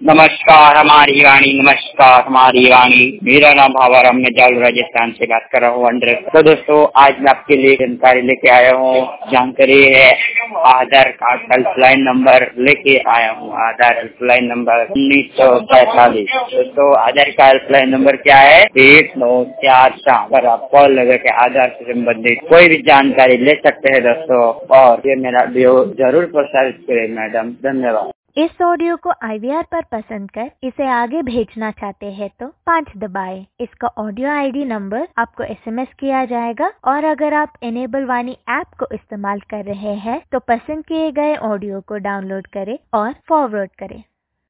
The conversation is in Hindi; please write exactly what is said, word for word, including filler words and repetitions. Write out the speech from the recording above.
नमस्कार हमारी वाणी, नमस्कार हमारी वाणी। मेरा नाम भावर, मैं जालू राजस्थान से बात कर रहा हूँ अंडर। तो दोस्तों, आज मैं आपके लिए जानकारी लेके आया हूँ। जानकारी है आधार कार्ड हेल्पलाइन नंबर लेके आया हूँ। आधार हेल्पलाइन नंबर उन्नीस सौ पैंतालीस। दोस्तों, आधार का हेल्पलाइन नंबर क्या है? एक नौ चार चार पर आप कॉल लगा के आधार से संबंधित कोई भी जानकारी ले सकते हैं दोस्तों। और ये मेरा वीडियो जरूर प्रसारित करें मैडम। धन्यवाद। इस ऑडियो को आई वी आर पर पसंद कर इसे आगे भेजना चाहते हैं तो पाँच दबाएं। इसका ऑडियो आई डी नंबर आपको एस एम एस किया जाएगा। और अगर आप इनेबल वाणी ऐप को इस्तेमाल कर रहे हैं तो पसंद किए गए ऑडियो को डाउनलोड करें और फॉरवर्ड करें।